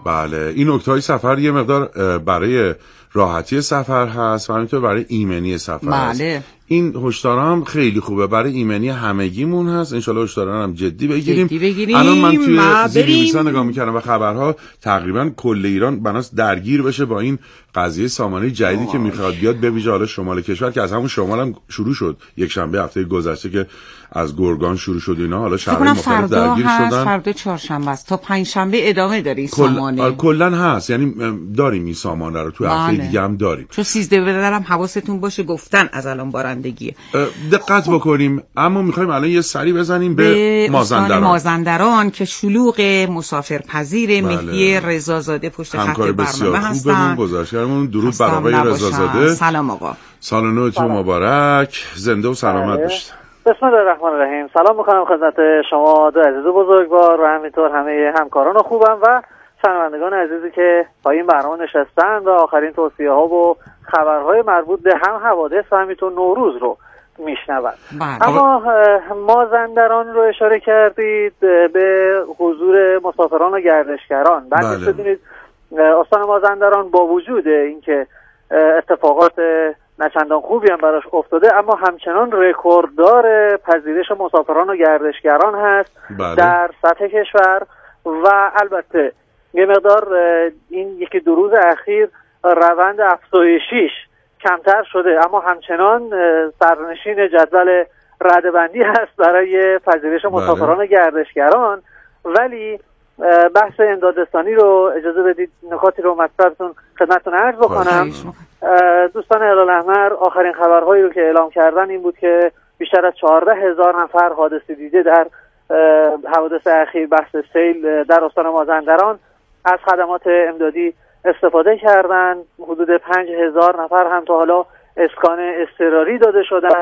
بله، این نکته‌های سفر یه مقدار برای راحتی سفر هست و همینطور برای ایمنی سفر هست. این هشدارا هم خیلی خوبه برای ایمنی همگیمون هست. انشالله هشدارا هم جدی بگیریم. الان من توی زیرنویسا نگاه میکردم و خبرها تقریبا کل ایران بناس درگیر بشه با این قضیه سامانه جدیدی که میخواد بیاد، به ویژه حالا شمال کشور که از همون شمال هم شروع شد. یک شنبه هفته گذشته که از گرگان شروع شد اینا، حالا شهرهای مختلف درگیر شدن. فردا چهارشنبه است تا پنجشنبه ادامه داره این سامانه. کلا هست، یعنی داریم این سامانه رو تو هفته دیگه هم داریم. چون 13 بدرم حواستون باشه گفتن از الان بارندگیه. دقت بکنیم. اما میخوایم الان یه سری بزنیم به مازندران که شلوغ، مسافرپذیر. مهدی رضازاده پشت خط برنامه هستن. گزارشگرمون درود بر آقای رضازاده. سلام آقا. سال نوتون مبارک، زنده و سلامت باشید. بسم الله الرحمن الرحیم. سلام میکنم خدمت شما دو عزیز بزرگوار و همینطور همه همکاران خوبم و شنوندگان عزیزی که با این برنامه نشستن و آخرین توصیه ها و خبرهای مربوط به هم حوادث و همینطور نوروز رو میشنوند. اما مازندران رو اشاره کردید به حضور مسافران و گردشگران. بعد بدونید استان مازندران با وجود اینکه اتفاقات نچندان خوبی هم براش افتاده، اما همچنان رکورددار پذیرش مسافران و گردشگران هست در سطح کشور و البته یه مقدار این یکی دو روز اخیر روند افزایشیش کمتر شده، اما همچنان سرنشین جدول رده‌بندی هست برای پذیرش مسافران و گردشگران. ولی بحث امدادرسانی رو اجازه بدید نکاتی رو مطلبتون خدمتتون عرض بکنم. دوستان هلال احمر آخرین خبرهایی رو که اعلام کردن این بود که بیشتر از 14,000 نفر حادثه دیده در حوادث اخیر بحث سیل در استان مازندران از خدمات امدادی استفاده کردن. حدود 5,000 نفر هم تا حالا اسکان اضطراری داده شدن.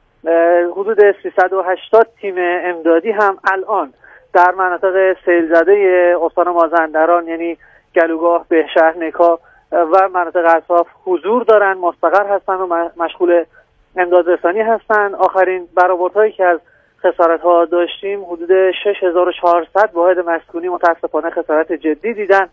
حدود 380 تیم امدادی هم الان در مناطق سیل زده استان مازندران یعنی گلوگاه، بهشهر، نکا و مناطق اطراف حضور دارن، مستقر هستن و مشغول امدادرسانی هستن. آخرین برآوردهایی که از خسارت‌ها داشتیم حدود 6,400 واحد مسکونی متاسفانه خسارت جدی دیدن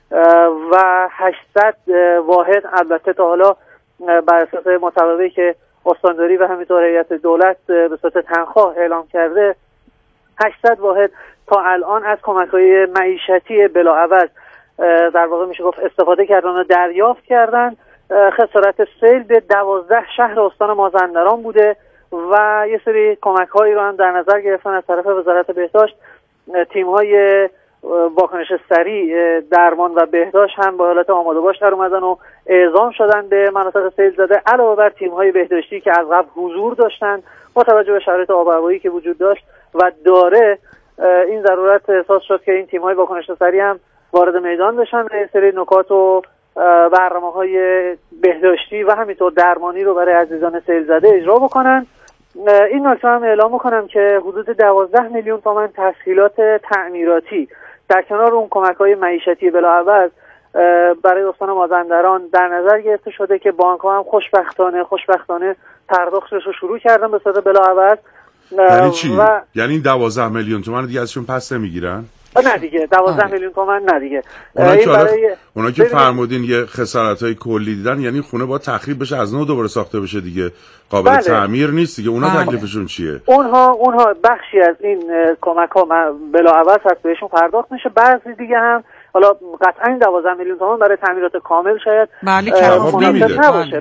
و 800 واحد البته تا حالا بر اساس مصوبه‌ای که استانداری و همینطور هیئت دولت به صورت تنخواه اعلام کرده 800 واحد تا الان از کمک‌های معیشتی بلاعوض در واقع میشه گفت استفاده کردن و دریافت کردن. خسارت سیل به 12 شهر استان مازندران بوده و یه سری کمک‌هایی رو هم در نظر گرفتن از طرف وزارت بهداشت. تیم‌های واکنش سریع درمان و بهداشت هم با حالت آماده باش در اومدن و اعزام شدن به مناطق سیل زده، علاوه بر تیم‌های بهداشتی که از قبل حضور داشتن با توجه به شرایط آب و هوایی که وجود داشت و داره. این ضرورت احساس شد که این تیم‌های واکنش سریع هم وارد میدان بشن و یه سری نکات و برنامه‌های بهداشتی و همینطور درمانی رو برای عزیزان سیل زده اجرا بکنن. این نکته هم اعلام می‌کنم که حدود 12 میلیون تومان تسهیلات تعمیراتی در کنار اون کمک‌های معیشتی بلاعوض برای استان مازندران در نظر گرفته شده که بانک‌ها هم خوشبختانه پرداختش رو شروع کردن به صورت بلاعوض. یعنی چی؟ یعنی 12 میلیون تومان دیگه ازشون پس نمیگیرن؟ نه دیگه 12 میلیون تومان نه دیگه. اونا که فرمودین یه خسارت‌های کلی دیدن، یعنی خونه باید تخریب بشه از نو دوباره ساخته بشه دیگه، قابل تعمیر نیست دیگه. اونا تکلیفشون چیه؟ اونها بخشی از این کمک‌ها بلاعوض هست بهشون پرداخت میشه. بعضی دیگه هم حالا قطعا این 12 میلیون تومان برای تعمیرات کامل شاید مناسب نباشه.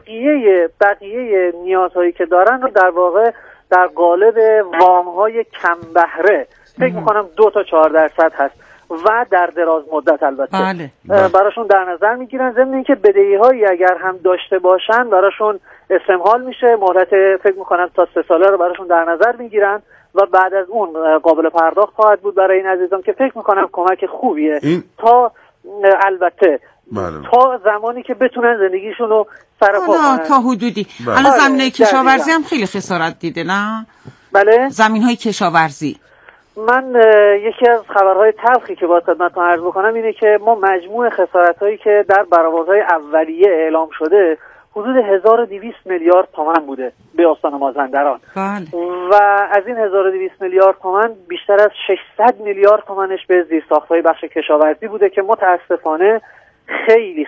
بقیه نیازهایی که دارن رو در واقع در قالب وام‌های کم بهره فکر میکنم 2 تا 4% هست و در دراز مدت البته براشون در نظر میگیرن. ضمن اینکه بدهی‌هایی اگر هم داشته باشن براشون استمهال میشه، مهلت فکر میکنم تا 3 ساله رو براشون در نظر میگیرن و بعد از اون قابل پرداخت خواهد بود برای این عزیزان که فکر میکنم کمک خوبیه تا البته تا زمانی که بتونن زندگیشون رو سرپا کنن تا حدودی. الان زمینهای کشاورزی هم خیلی خسارت دیده نه؟ بله، زمینهای کشاورزی. من یکی از خبرهای تلخی که باید خدمتتون عرض بکنم اینه که ما مجموع خسارت‌هایی که در برآوردهای اولیه اعلام شده حدود 1200 میلیارد تومان بوده به استان مازندران. و از این 1200 میلیارد تومان بیشتر از 600 میلیارد تومانش به زیرساخت‌های بخش کشاورزی بوده که متاسفانه خیلی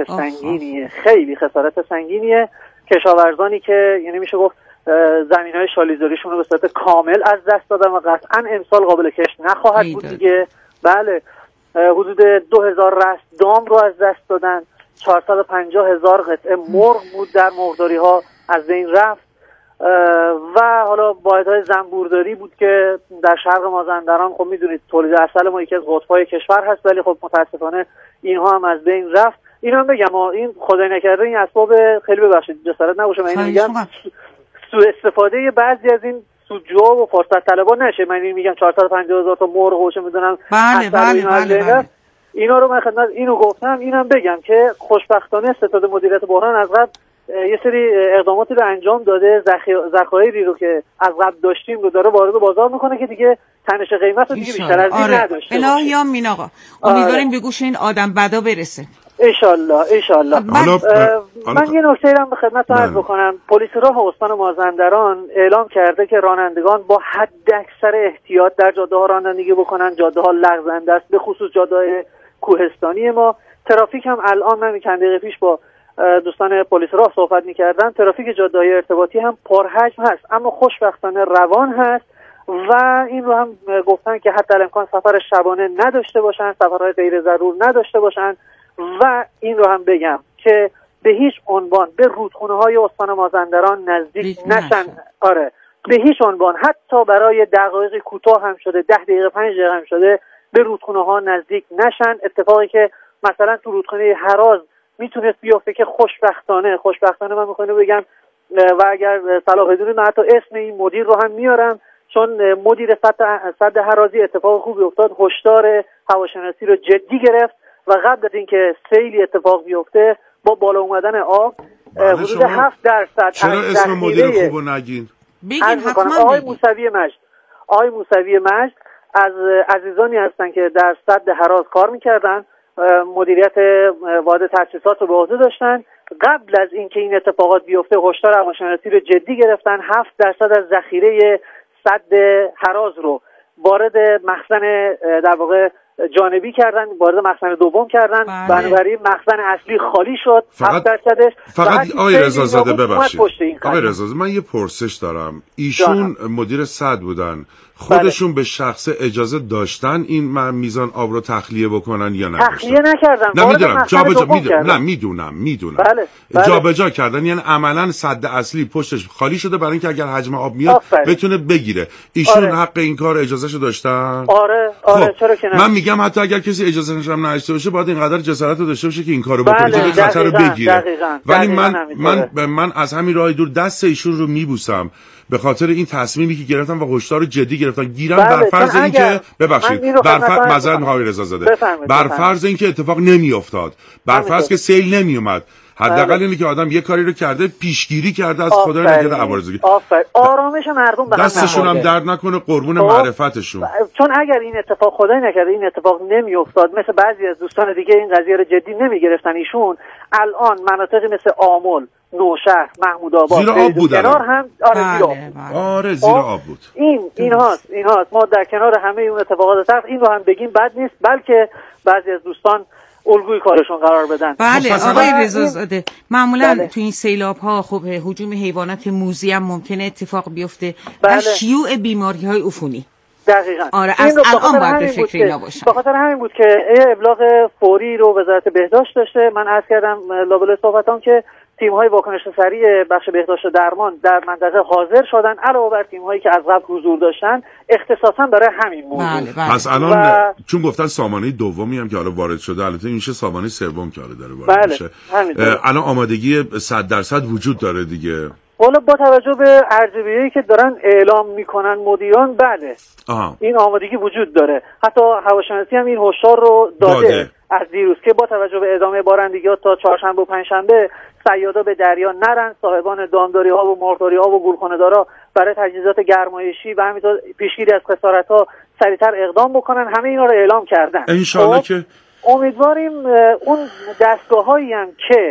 خسارت سنگینیه. کشاورزانی که یعنی میشه گفت زمین‌های شالیزاریشون رو به صورت کامل از دست دادن و قطعاً امسال قابل کشت نخواهد بود دیگه. بله، حدود 2000 رست دام رو از دست دادن، 450,000 قطعه مرغ بود در مرغداری‌ها از بین رفت و حالا واحدهای زنبورداری بود که در شرق مازندران خب میدونید تولید عسل ما یکی از قطب‌های کشور هست، ولی خب متاسفانه اینها هم از بین رفت. اینو بگم این خدای نکرده این اسباب خیلی ببخشید جسارت نباشه، من اینو میگم سوء استفاده بعضی از این سودجوها و فرصت طلبان نشه. من این میگم 450,000 تا مرغ و چه میدونم بله. اینا رو من خدمت اینو گفتم. اینم بگم که خوشبختانه ستاد مدیریت بحران از قبل یه سری اقداماتی رو انجام داده، ذخایری رو که از قبل داشتیم رو داره وارد بازار میکنه که دیگه تنش قیمت رو دیگه بیشتر از این نداشته. الهی آمین آقا. امیدواریم به گوش این آدم بدا برسه. انشالله. من یه نکته رو به خدمت عرض بکنم. پلیس راه استان مازندران اعلام کرده که رانندگان با حداکثر احتیاط در جاده‌ها رانندگی بکنن. جاده‌ها لغزنده است، به خصوص جاده‌های کوهستانی ما. ترافیک هم الان من چند دقیقه پیش با دوستان پلیس راه صحبت می‌کردم، ترافیک جاده‌های ارتباطی هم پرحجم هست اما خوشبختانه روان هست و این رو هم گفتن که حتی الامکان سفر شبانه نداشته باشن، سفرهای غیر ضرور نداشته باشن. و این رو هم بگم که به هیچ عنوان به رودخونه‌های استان مازندران نزدیک نشن. به هیچ عنوان، حتی برای دقایق کوتاه هم شده، 10 دقیقه 5 دقیقه هم شده، به رودخونه‌ها نزدیک نشن. اتفاقی که مثلا تو رودخونه هراز میتونست بیفته که خوشبختانه من میخوام بگم و اگر صلاح بدونید من حتی اسم این مدیر رو هم میارم، چون مدیر سد هرازی اتفاق خوبی افتاد، هشدار هواشناسی رو جدی گرفت و قبل از اینکه سیلی اتفاق بیفته با بالا اومدن آب حدود 7% چرا اسم مدیر خوبو نگین؟ بگین حتما. آقای موسوی مجد از عزیزانی هستن که در سد هراز کار میکردن، مدیریت واحد تاسیسات رو به عهده داشتن. قبل از اینکه این اتفاقات بیفته هشدار هواشناسی رو جدی گرفتن، 7% از ذخیره سد هراز رو وارد مخزن در واقع جانبی کردن، وارد مخزن دوم کردن. بنابراین مخزن اصلی خالی شد. 7%. فقط آقای رضازاده ببخشید، آقای رضازاده من یه پرسش دارم. ایشون مدیر سد بودن، خودشون به شخص اجازه داشتن این میزان آب رو تخلیه بکنن یا نداشتن؟ تخلیه نکردن. میدونم. جابجا کردن، یعنی عملا سد اصلی پشتش خالی شده برای اینکه اگر حجم آب میاد بتونه بگیره. ایشون حق این کار اجازهشو داشتن؟ آره چرا که نه. من میگم حتی اگر کسی اجازهش هم نداشته باشه باید اینقدر جسارت رو داشته باشه که این کارو بکنه، جلوی خطر رو بگیره. ولی من از همین راه دور دست ایشون رو میبوسم به خاطر این تصمیمی که گرفتن و هشدار جدی گرفتن. گیرم بر فرض اینکه ببخشید بر فرض اینکه اتفاق نمیافتاد، بر فرض که سیل نمیومد، حداقل اینه که آدم یه کاری رو کرده، پیشگیری کرده از خدای نگهدار عوارض. آرامش مردم به هم دستشون هم درد نکنه، قربون معرفتشون. چون اگر این اتفاق خدای نکرده این اتفاق نمیافتاد، مثل بعضی از دوستان دیگه این قضیه رو جدی نمیگرفتن، ایشون الان مناطقی مثل آمل، نوشهر، محمودآباد زیر آب بود. کنار هم زیر آب بود. این هاست. ما در کنار همه اون اتفاقات سخت این رو هم بگیم بد نیست، بلکه بعضی از دوستان الگوی کارشون قرار بدن. بله آقای رضازاده، معمولا تو این سیلاب ها خب هجوم حیوانات موذی هم ممکنه اتفاق بیفته و شیوع بیماری های عفونی. دقیقاً. آره از الان باید به فکر اینا باشن. به خاطر همین بود که ابلاغ فوری رو وزارت بهداشت داشته. من عرض کردم لابلای صحبتام که تیم‌های واکنش سریع بخش بهداشت و درمان در منطقه حاضر شدن، علاوه بر تیم‌هایی که از قبل حضور داشتن اختصاصا برای همین موضوع. پس الان چون گفتن سامانه دومی هم که حالا وارد شده، البته این میشه سامانه سوم که حالا داره وارد میشه. الان آمادگی 100% وجود داره دیگه. والا با توجه به ارزیابی‌هایی که دارن اعلام میکنن مدیران، بله این آمادگی وجود داره. حتی هواشناسی هم این هشدار رو داده از دیروز که با توجه به ادامه بارندگی‌ها تا چهارشنبه و پنجشنبه صیادا به دریا نرن. صاحبان دامداری‌ها و مرغداری‌ها و گورخانه‌دارا برای تجهیزات گرمایشی و همینطور پیشگیری از خسارت‌ها سریعتر اقدام بکنن. همه اینا رو اعلام کردن. انشالله که امیدواریم اون دستگاه‌هایی هم که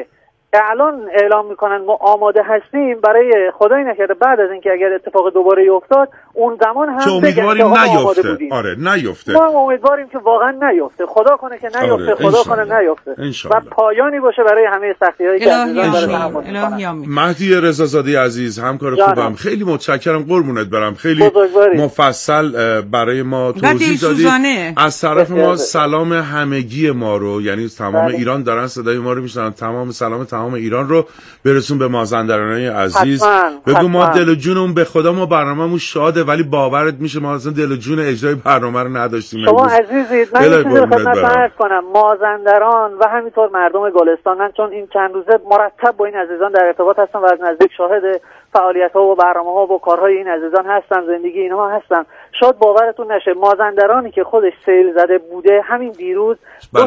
الان اعلام میکنن ما آماده هستیم برای خدای نکرده بعد از اینکه اگر اتفاق دوباره افتاد اون زمان هم امیدواریم نیفته. آره نیفته. ما امیدواریم که واقعا نیفته. خدا کنه که نیفته. آره. خدا کنه نیفته. و پایانی باشه برای همه سختی‌هایی که عزیزان داره تحمل می‌کنن. مهدی رضازاده عزیز همکار خوبم، خیلی متشکرم، قربونت برم، خیلی مفصل برای ما توضیح دادی. از طرف ما سلام همگی ما رو، یعنی تمام ایران دارن صدای ما رو میشنون، تمام سلام تمام ایران رو برسون به مازندرانای عزیز. بگو ما دل و جونمون به خدا ما برنامه‌مون شاده، ولی باورت میشه ما اصلا دل و جون اجرای برنامه رو نداشتیم. شما عزیزید، من یه چیزی خدمت عرض کنم، مازندران و همینطور مردم گلستان، من چون این چند روزه مرتب با این عزیزان در ارتباط هستم و از نزدیک شاهد فعالیت‌ها و برنامه‌ها و کارهای این عزیزان هستم، زندگی اینها هستم. شاید باورتون نشه مازندرانی که خودش سیل زده بوده، همین دیروز دو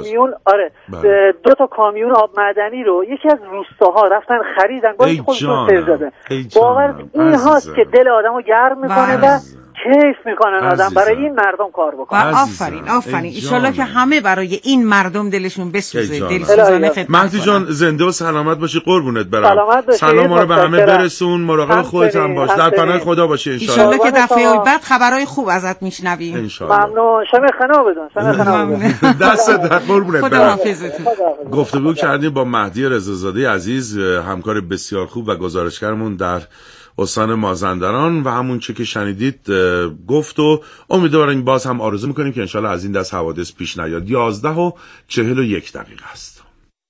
تا کامیون آب معدنی رو یکی از روستاها رفتن خریدن، با اینکه خودشون سیل زده. باور این هاست که دل آدمو گرم میکنه و کیف میکنن آدم برای این مردم کار بکنه. آفرین ان شاءالله که همه برای این مردم دلشون بسوزه. دلسوزانه خدمت. مهدی جان زنده و سلامت باشی، قربونت برم. سلام رو به همه برسون، مراقب خودت هم باش، در پناه خدا باشی ان شاءالله که دفعه بعد خبرای خوب ازت میشنویم ان شاءالله. ممنون. شما خنا بدون دست در قربونت برم. خداحافظتون. گفتگو کردیم با مهدی رضازاده عزیز، همکار بسیار خوب و گزارشگرمون در استان مازندران و همون چه که شنیدید گفت و امیدواریم باز هم آرزو میکنیم که انشالله از این دست حوادث پیش نیاد. 11:41 است.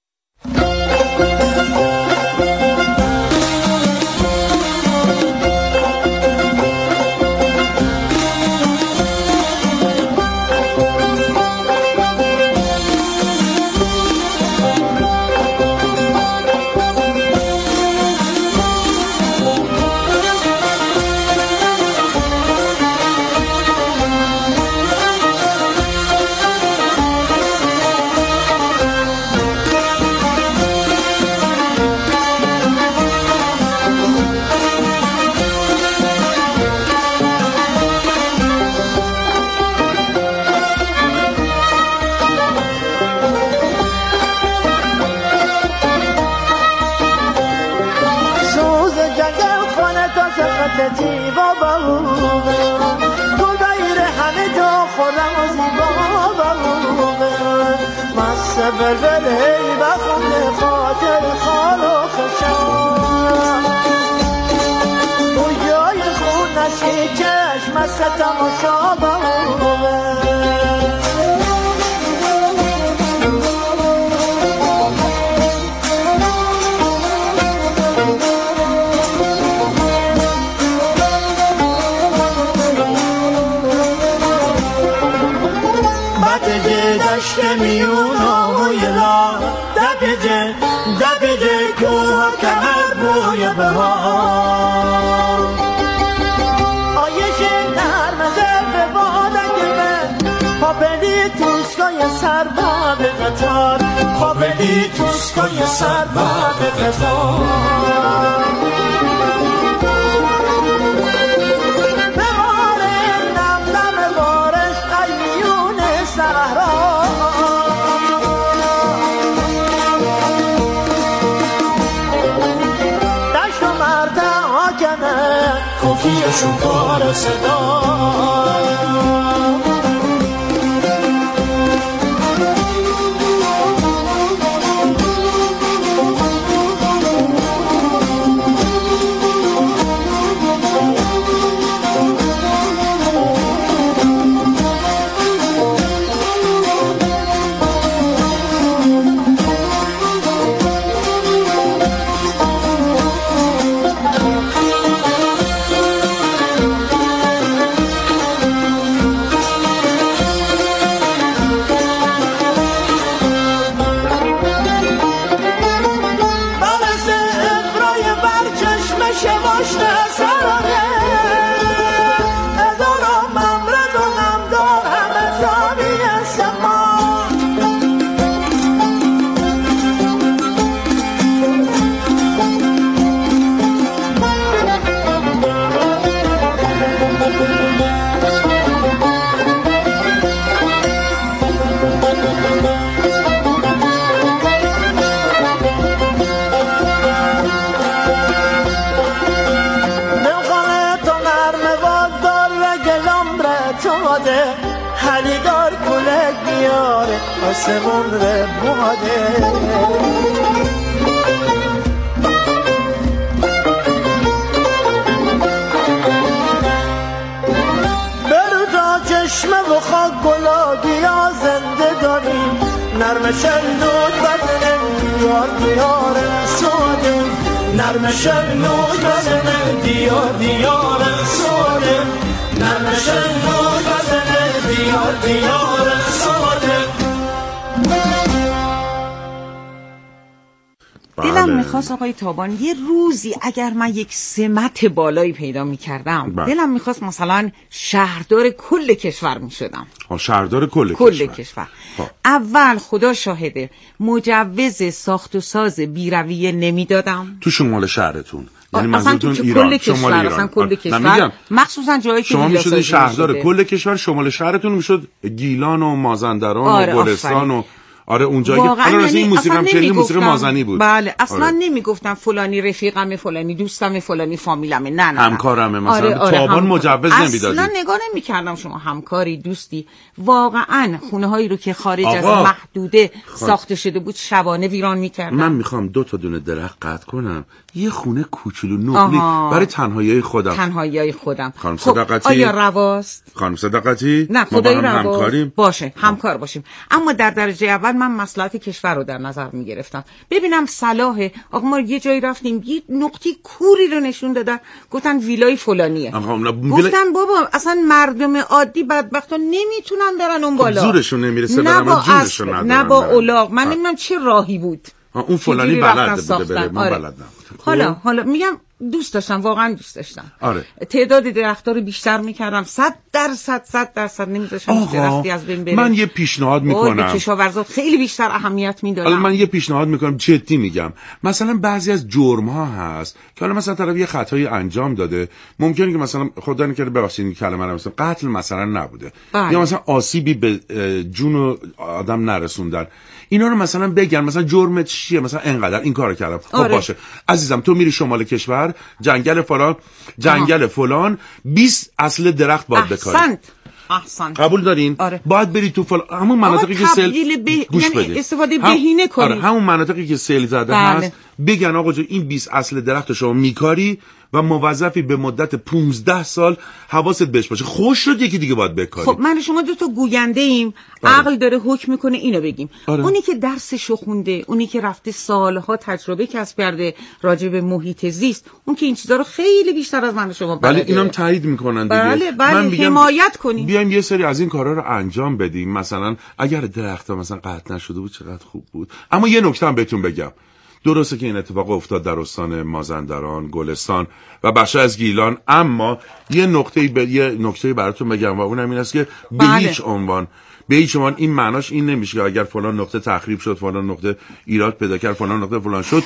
بلبلی بخون خاطر خال و خشام بویای خونشی چشم از تماشا بمونه دشت میونا مویلا دبیجه کوه کمر بوی بهار آیش نرمزه به بادک من پاپلی توسکای سر باب قطار پاپلی توسکای سر باب قطار شکار صدا کلک بیاره آسمون ره بوده برو تا چشمه و خاک گلابی ها زنده داریم نرم شلود بدن دیار دیار ساده نرم شلود بدن دیار دیار ساده نرم شلود بدن دیار دیار ساده دلم میخواست آقای تابان یه روزی اگر من یک سمت بالایی پیدا میکردم دلم میخواست مثلا شهردار کل کشور میشدم. شهردار کل کشور. اول خدا شاهده مجوز ساخت و ساز بیرویه نمیدادم تو شمال شهرتون، یعنی منظورتون ایران، شمال ایران، اصلا کل کشور، مخصوصا جایی که شما میشد شهردار کل کشور، شمال شهرتون میشد گیلان و مازندران و گلستان و آره اونجایی که یعنی این موسیقی هم خیلی موسیقی مازنی بود. بله اصلا نمیگفتم فلانی رفیقمه، فلانی دوستمه، فلانی فامیلمه، نه همکارمه مثلا. تابان مجوز نمیدادی. اصلا نگاه نمیکردم شما همکاری دوستی. واقعا خونه هایی رو که خارج از محدوده ساخته شده بود شبانه ویران میکردم. من میخوام 2 تا دونه درخت قطع کنم، یه خونه کوچولو نقلی برای تنهایی خودم. خانم صداقتی آیا رواست؟ خانم صداقتی نه خدای رواست باشه، همکار باشیم. اما در درجه اول من مصلحت کشور رو در نظر میگرفتم، ببینم صلاحه. آقا ما یه جایی رفتیم یه نقطه کوری رو نشون دادن، گفتن ویلای فلانیه. گفتن بابا اصلا مردم عادی بدبختا نمیتونن برن اون بالا، زورشون نمیرسه برن، جونشون ندارن، نه با اولاغ. من نمیدونم چه راهی بود اون فلانی بلد بوده بره، من بلد نبودم. حالا میگم دوست داشتم، واقعا دوست داشتم. آره. تعداد درخت‌ها رو بیشتر می‌کردم، 100% نمی‌ذاشتم درختی از بین بره. من یه پیشنهاد می‌کنم. به کشاورزا خیلی بیشتر اهمیت میدادم. من یه پیشنهاد می‌کنم، جدی میگم. مثلا بعضی از جرم‌ها هست که حالا مثلا طرف یه خطایی انجام داده، ممکنه که مثلا خدا نکنه ببخشید این کلمه رو مثلا قتل مثلا نبوده. یا مثلا آسیبی به جون آدم نرسوندن. اینا رو مثلا بگن، مثلا جرمت چیه، مثلا اینقدر این کارو کردم. خب باشه عزیزم، تو میری شمال کشور، جنگل فلان 20 اصل درخت باید بکاری. احسن. قبول دارین؟ آره. باید بری تو همون مناطقی که سیل یعنی استفاده بهینه کنی. آره. همون مناطقی که سیل زده هست بگن آقا جو این 20 اصل درخت شما میکاری و موظفی به مدت 15 سال حواست بهش باشه. خوش شد یکی دیگه باید بکاری. خب من شما 2 تا گوینده ایم، عقل داره حکم میکنه اینو بگیم. اونی که درسشو خونده، اونی که رفته سالها تجربه کسب کرده راجع به محیط زیست، اون که این چیزا رو خیلی بیشتر از من شما بلده. ولی اینم تایید میکنن دیگه. بله من حمایت کنیم. بیایم یه سری از این کارا رو انجام بدیم. مثلا اگر درخت‌ها مثلا قطع نشده بود چقدر خوب بود. اما یه نکته هم بهتون بگم. درسته که این اتفاق افتاد در استان مازندران، گلستان و بخشی از گیلان، اما یه نکته براتون بگم و اونم این است که به هیچ عنوان این معناش این نمیشه که اگر فلان نقطه تخریب شد، فلان نقطه ایراد پیدا کرد، فلان نقطه فلان شد،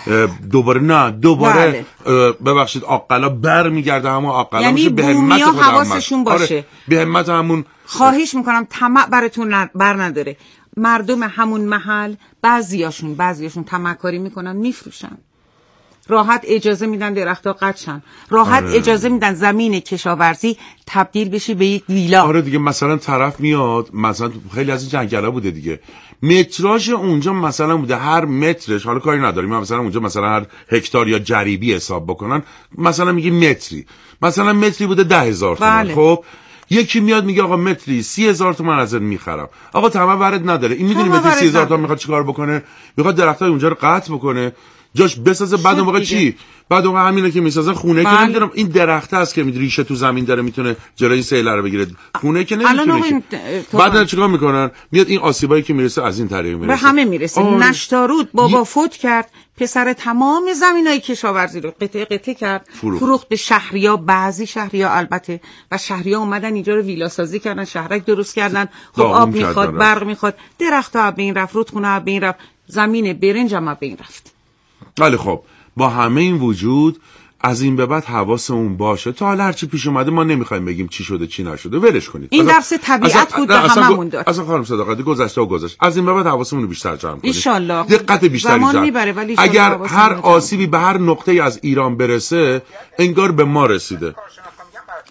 دوباره ببخشید عاقلا برمیگرده همون عاقلا، یعنی به همت خودم حواسشون باشه. به همت همون. خواهش میکنم طمع براتون بر نداره. مردم همون محل بعضیاشون طمع‌کاری میکنن، میفروشن. راحت اجازه میدن درخت‌ها قطع شن. راحت اجازه میدن زمین کشاورزی تبدیل بشه به یک ویلا. آره دیگه، مثلا طرف میاد، مثلا خیلی از این جنگلا بوده دیگه، متراژ اونجا مثلا بوده هر مترش، حالا کاری نداریم مثلا اونجا مثلا هر هکتار یا جریبی حساب بکنن، مثلا میگه متری بوده 10,000 تومان. خب یکی میاد میگه آقا متری 30,000 تومان ازت میخرم. آقا طمع وارد نداره. این میدونی متری 30,000 تومان میخواد چیکار بکنه؟ میخواد درختای اونجا رو قطع بکنه، جاش بسازه. بعد اون موقع چی؟ بعد اون همینه که میسازن خونه که نمیدونم این درخت هست که ریشه تو زمین داره میتونه جلوی سیل رو بگیره، خونه که نمیتونه. بعد چیکار میکنن؟ میاد این آسیبایی که میرسه از این طریق میرسه، به همه میرسه. نشتارود بابا فوت کرد، پسر تمام زمینای کشاورزی رو قطعه کرد، فروخت به شهریا. بعضی شهریا البته، و شهریا اومدن اینجا رو ویلا سازی کردن، شهرک درست کردن. خب آب میخواد، برق میخواد، درخت‌ها به این رفت، رودخونه به این رفت، زمین برنج هم به این رفت. ولی خب با همه این وجود از این به بعد حواسمون باشه. تا حالا هرچی پیش اومده ما نمیخوایم بگیم چی شده چی نشده، ولش کنید. این درس طبیعت بود، هممون داد. اصلا خانم صداقتی گذشته. از این به بعد حواسمون رو بیشتر جمع کنید. ان شاءالله دقت بیشتری جمع. اگر هر آسیبی به هر نقطه از ایران برسه انگار به ما رسیده.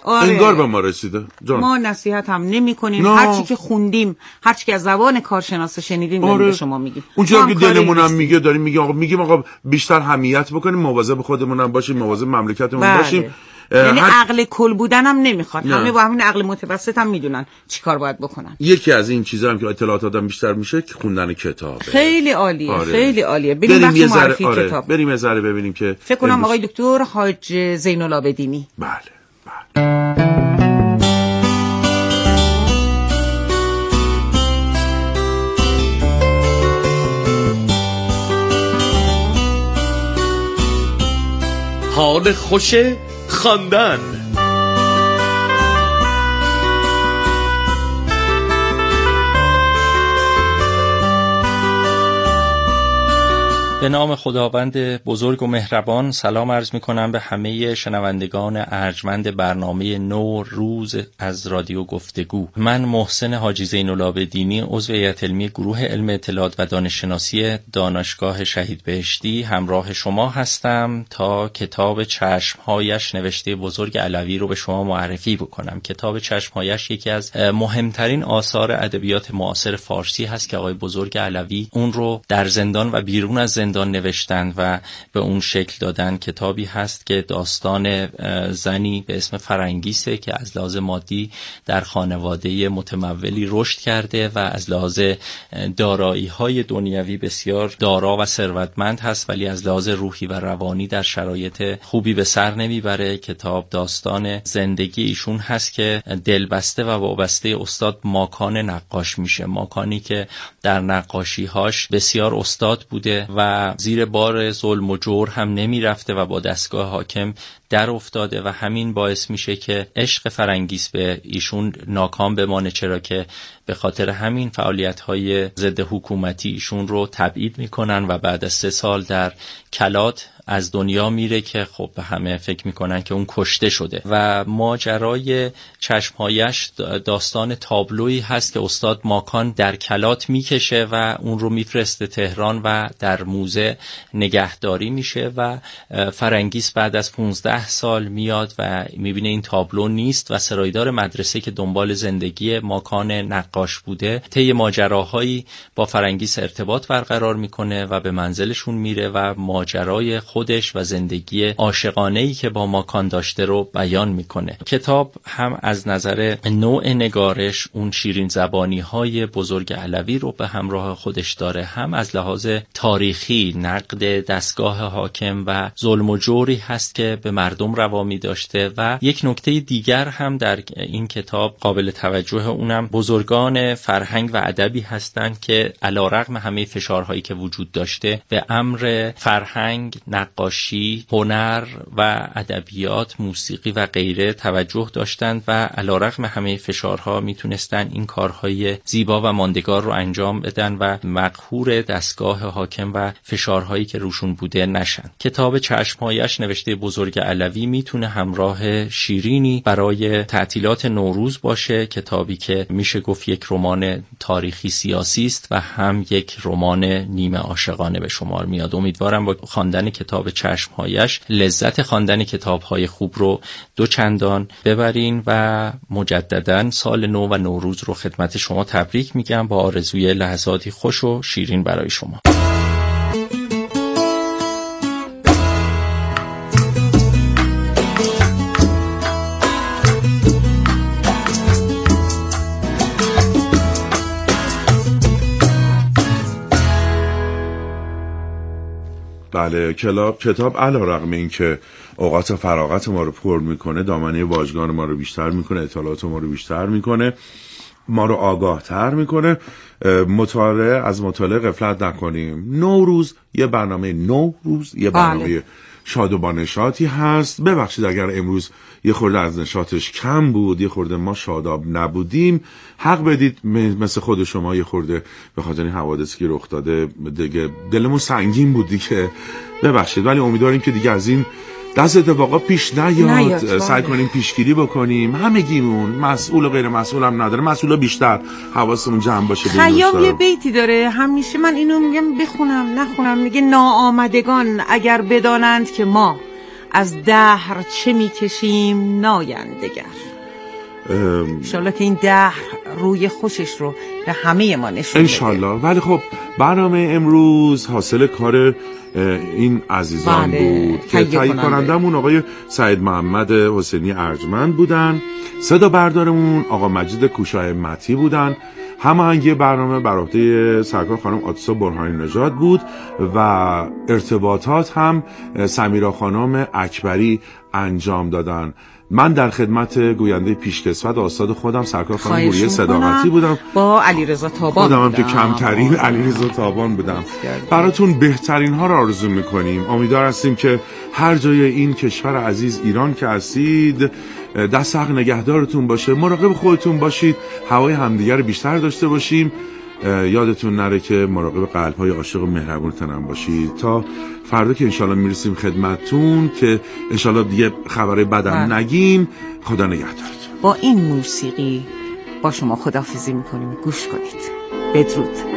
انگار به ما رسیده جان. ما نصیحت هم نمی کنیم، هرچی که خوندیم، هرچی که از زبان کارشناسا شنیدیم داریم به شما میگیم. اونجا که دلمون هم میگه داریم میگیم آقا بیشتر حمیت بکنیم، مواظب خودمون هم باشیم، مواظب مملکتمون باشیم. یعنی عقل کل بودن هم نمیخواد، همه با همین عقل متوسط هم میدونن چی کار باید بکنن. یکی از این چیزا هم که اطلاعات آدم بیشتر میشه که خوندن کتابه. خیلی عالیه. خیلی عالیه. بریم یه ذره کتاب بریم یه ذره ببینیم که فکر کنم آقای دکتر حاج زین العابدینی. بله. حال خوش خواندن. به نام خداوند بزرگ و مهربان سلام عرض می کنم به همه شنوندگان ارجمند برنامه نوروز از رادیو گفتگو. من محسن حاجی زین العابدینی عضو هیئت علمی گروه علم اطلاعات و دانش شناسی دانشگاه شهید بهشتی همراه شما هستم تا کتاب چشمهایش نوشته بزرگ علوی رو به شما معرفی بکنم. کتاب چشمهایش یکی از مهمترین آثار ادبیات معاصر فارسی هست که آقای بزرگ علوی اون رو در زندان و بیرون از زندان نوشتند و به اون شکل دادن. کتابی هست که داستان زنی به اسم فرنگیسه که از لحاظ مادی در خانواده متمولی رشد کرده و از لحاظ دارایی‌های دنیوی بسیار دارا و ثروتمند هست، ولی از لحاظ روحی و روانی در شرایط خوبی به سر نمیبره. کتاب داستان زندگی ایشون هست که دلبسته و وابسته استاد ماکان نقاش میشه. ماکانی که در نقاشی‌هاش بسیار استاد بوده و زیر بار ظلم و جور هم نمی رفته و با دستگاه حاکم در افتاده و همین باعث میشه که عشق فرنگیس به ایشون ناکام بمانه، چرا که به خاطر همین فعالیت‌های ضد حکومتی ایشون رو تبعید میکنن و بعد از 3 سال در کلات از دنیا میره که خب به همه فکر میکنن که اون کشته شده. و ماجرای چشمهایش داستان تابلویی هست که استاد ماکان در کلات میکشه و اون رو میفرسته تهران و در موزه نگهداری میشه و فرنگیس بعد از 15 سال میاد و میبینه این تابلو نیست و سرایدار مدرسه که دنبال زندگی ماکان نقاش بوده طی ماجراهایی با فرنگیس ارتباط برقرار میکنه و به منزلشون میره و ماجرای خودش و زندگی عاشقانه‌ای که با ماکان داشته رو بیان میکنه. کتاب هم از نظر نوع نگارش اون شیرین زبانی‌های بزرگ علوی رو به همراه خودش داره، هم از لحاظ تاریخی نقد دستگاه حاکم و ظلم و جوری هست که به مردم روا می داشته. و یک نکته دیگر هم در این کتاب قابل توجه، اونم بزرگان فرهنگ و ادبی هستند که علیرغم همه فشارهایی که وجود داشته به امر فرهنگ، نقاشی، هنر و ادبیات، موسیقی و غیره توجه داشتند و علیرغم همه فشارها میتونستن این کارهای زیبا و ماندگار رو انجام بدن و مقهور دستگاه حاکم و فشارهایی که روشون بوده نشن. کتاب چشمهایش نوشته بزرگ علوی میتونه همراه شیرینی برای تعطیلات نوروز باشه، کتابی که میشه گفت یک رمان تاریخی سیاسی است و هم یک رمان نیمه عاشقانه به شمار میاد. امیدوارم با خواندن کتاب چشمهایش لذت خواندن کتاب‌های خوب رو 2 چندان ببرین و مجددا سال نو و نوروز رو خدمت شما تبریک میگم با آرزوی لحظاتی خوش و شیرین برای شما. بله، کتاب علیرغم این که اوقات فراغت ما رو پر میکنه، دامنه واژگان ما رو بیشتر میکنه، اطلاعات ما رو بیشتر میکنه، ما رو آگاه تر میکنه. از مطالعه غفلت نکنیم. نوروز یه برنامه یه برنامه شاد و با نشاطی هست. ببخشید اگر امروز یه خورده از نشاطش کم بود، یه خورده ما شاداب نبودیم، حق بدید مثل خود شما یه خورده به خاطر این حوادثی که رخ داده دیگه دلمون سنگین بود دیگه، ببخشید. ولی امیدواریم که دیگه از این دست اتفاقا پیش نیاد. سعی کنیم پیشگیری بکنیم. همگیمون، مسئول و غیر مسئول هم نداره، مسئولا بیشتر، حواسمون جمع باشه. خیام یه بیتی داره، همیشه من اینو میگم بخونم نخونم، میگه ناآمدگان اگر بدانند که ما از دهر چه میکشیم نایندگر. انشالله که این دهر روی خوشش رو به همه ما نشون بده انشالله. ولی خب برنامه امروز حاصل کار این عزیزان بود که تهیه کنندمون آقای سعید محمد حسینی ارجمند بودن، صدا بردارمون آقا مجید کوشای متی بودن، هماهنگی برنامه بر عهده سرکار خانم آتیسا برهانی نژاد بود و ارتباطات هم سمیرا خانم اکبری انجام دادن. من در خدمت گوینده پیشکسوت استاد خودم سرکار خانم گوریه صداقتی بودم، با علیرضا تابان خودم هم که کمترین علیرضا تابان بودم. براتون بهترین ها رو آرزو میکنیم. امیدوار هستیم که هر جای این کشور عزیز ایران که هستید دست حق نگهدارتون باشه، مراقب خودتون باشید، هوای همدیگر بیشتر داشته باشیم. یادتون نره که مراقب قلب‌های عاشق و مهربونتون هم باشید. تا فردا که انشالله میرسیم خدمتتون که انشالله دیگه خبر بدم نگیم. خدا نگهدارتون. با این موسیقی با شما خداحافظی میکنیم. گوش کنید. بدرود.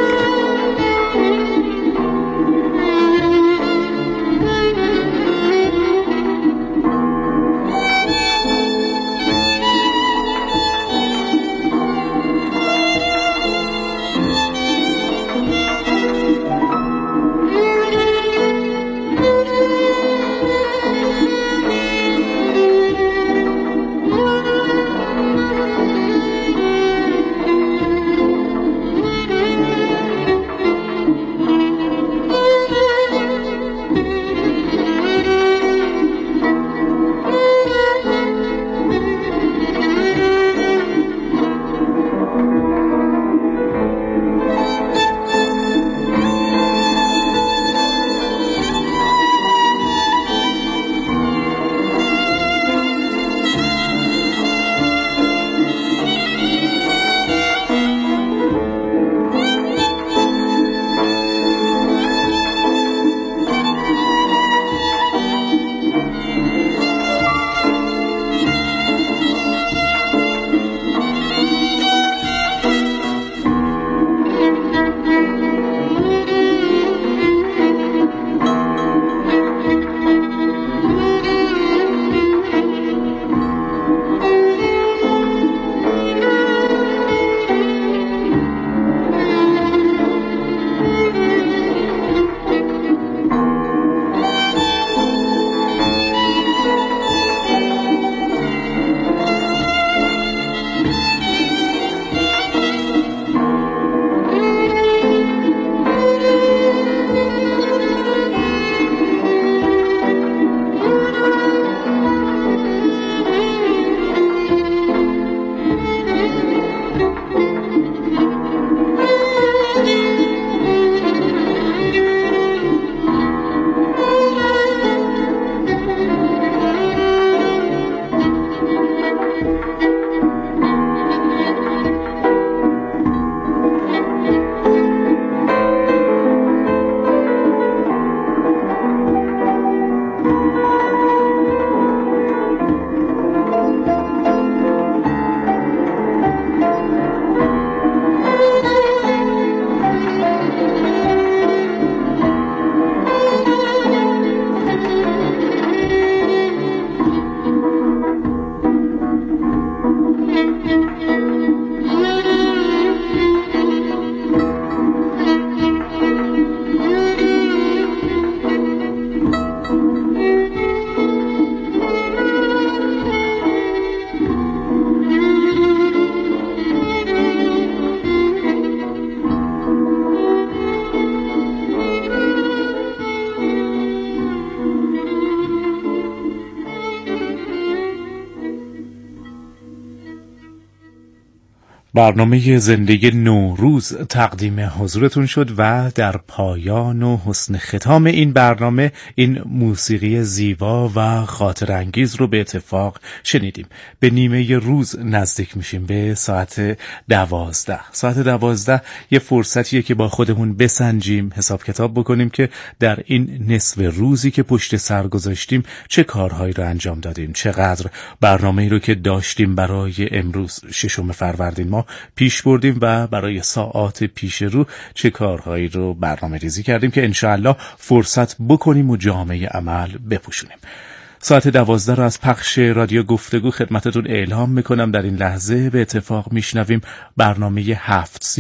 برنامه زندگی نوروز تقدیم حضورتون شد و در پایان و حسن ختام این برنامه این موسیقی زیبا و خاطر انگیز رو به اتفاق شنیدیم. به نیمه روز نزدیک میشیم، به ساعت 12. ساعت 12 یه فرصتیه که با خودمون بسنجیم، حساب کتاب بکنیم که در این نصف روزی که پشت سر گذاشتیم چه کارهایی رو انجام دادیم، چقدر برنامه‌ای رو که داشتیم برای امروز 6 فروردین ما را پیش بردیم و برای ساعات پیش رو چه کارهایی رو برنامه ریزی کردیم که انشاءالله فرصت بکنیم و جامعه عمل بپوشونیم. ساعت 12 را از پخش رادیو گفتگو خدمتتون اعلام میکنم. در این لحظه به اتفاق میشنویم برنامه 7